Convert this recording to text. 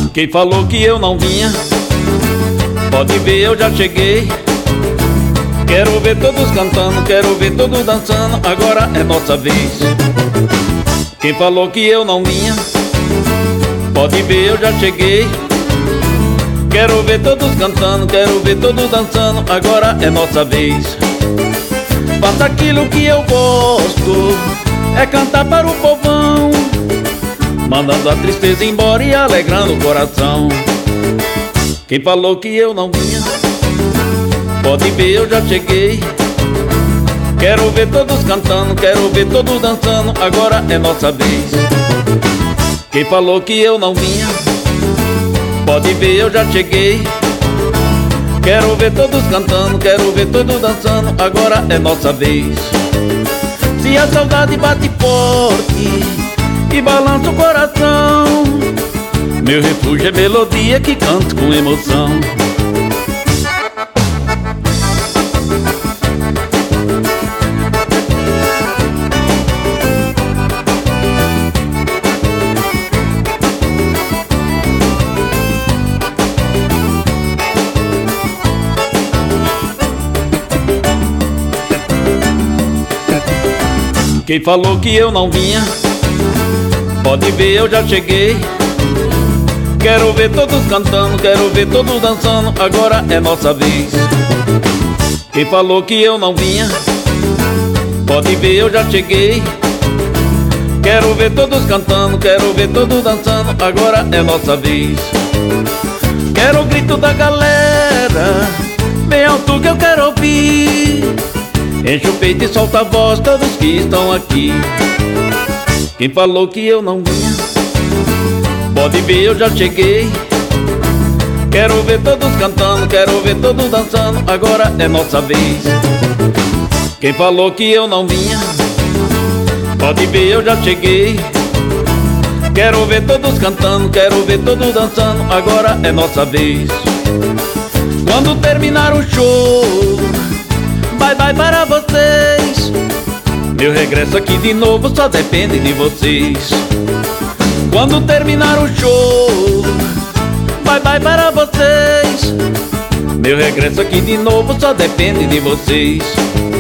Quem falou que eu não vinha, pode ver, eu já cheguei. Quero ver todos cantando, quero ver todos dançando, agora é nossa vez. Quem falou que eu não vinha, pode ver, eu já cheguei. Quero ver todos cantando, quero ver todos dançando, agora é nossa vez. Faça aquilo que eu gosto, é cantar para o povão, mandando a tristeza embora e alegrando o coração. Quem falou que eu não vinha, pode ver, eu já cheguei. Quero ver todos cantando, quero ver todos dançando, agora é nossa vez. Quem falou que eu não vinha, pode ver, eu já cheguei. Quero ver todos cantando, quero ver todos dançando, agora é nossa vez. Se a saudade bate forte e balança o coração, meu refúgio é melodia que canto com emoção. Quem falou que eu não vinha, pode ver, eu já cheguei. Quero ver todos cantando, quero ver todos dançando, agora é nossa vez. Quem falou que eu não vinha, pode ver, eu já cheguei. Quero ver todos cantando, quero ver todos dançando, agora é nossa vez. Quero o grito da galera, bem alto que eu quero ouvir. Enche o peito e solta a voz, todos que estão aqui. Quem falou que eu não vinha, pode ver, eu já cheguei. Quero ver todos cantando, quero ver todos dançando, agora é nossa vez. Quem falou que eu não vinha, pode ver, eu já cheguei. Quero ver todos cantando, quero ver todos dançando, agora é nossa vez. Quando terminar o show, bye bye para vocês. Meu regresso aqui de novo só depende de vocês. Quando terminar o show, bye bye para vocês. Meu regresso aqui de novo só depende de vocês.